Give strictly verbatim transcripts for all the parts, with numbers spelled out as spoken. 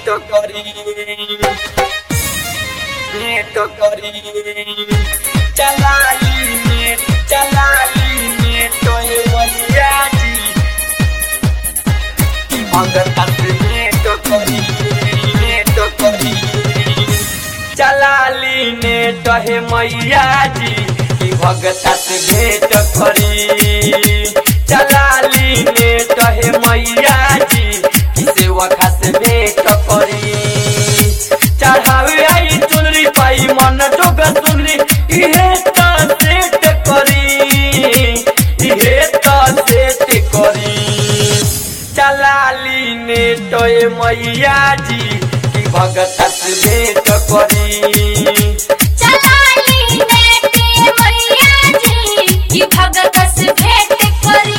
भेंट करी भेंट करी चलाली नेट चलाली नेट ये मैया जी भगता से भेंट करी भेंट करी चलाली नेट हे मैया जी भगता से भेंट करी चलाली नेट हे मैया जी सेवका से भेंट करी चढ़ावे आई चुनरी पाई मन जोग सुनरी इहे त सेट करी इहे त सेट करी चलाली नेट ए मैया जी की भगता से भेंट करी चलाली नेट ए मैया जी की भगता से भेंट करी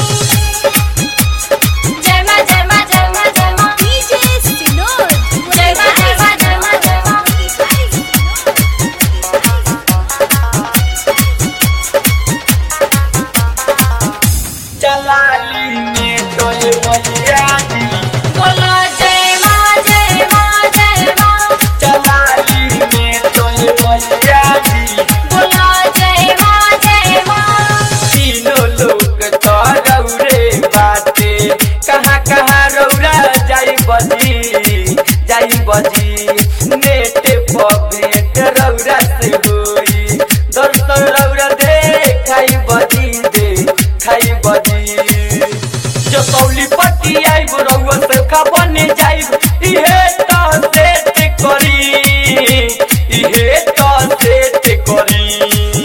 चलाली नेट ए मैया जी बोलो जय मां जय मां जय मां चलाली नेट ए मैया जी बोलो जय मां जय मां तीनों लोग तो रौरे बाटे कहाँ कहाँ रौरा जाई बजी जाई बजी नेट पर भेंट रौरा से होई दर्शन रौरा देखाई बजी देखाई बजी जो सौली पट्टी आई रौआ से बने जाई इहे त सेट करी इहे त सेट करी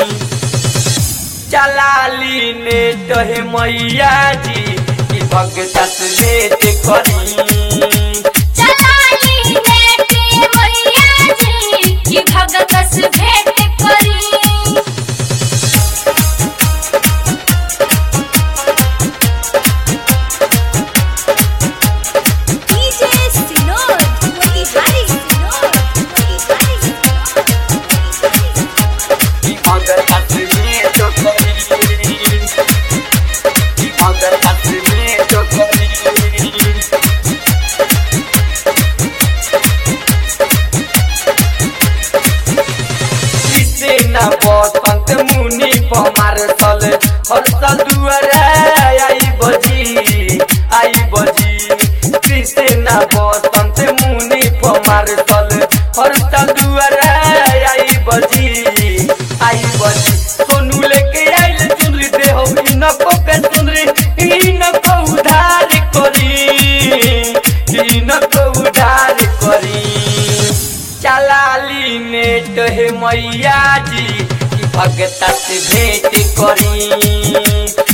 चलाली नेट हे मैया जी की भगता से भेंट करी चलाली नेट ए मैया जी की भगता से भेंट करी बसंत मुनि पमार सल हर साल दुआरे आई बजी आई बजी कृष्णा बसंत मुनि पमार सल हर साल दुआरे आई बजी आई बजी सोनू लेके आइल चुनरी दे हो इनको के सुनरी इनको उधार करी इनको उधार करी चलाली नेट हे मैया जी की भगता से भेंट करी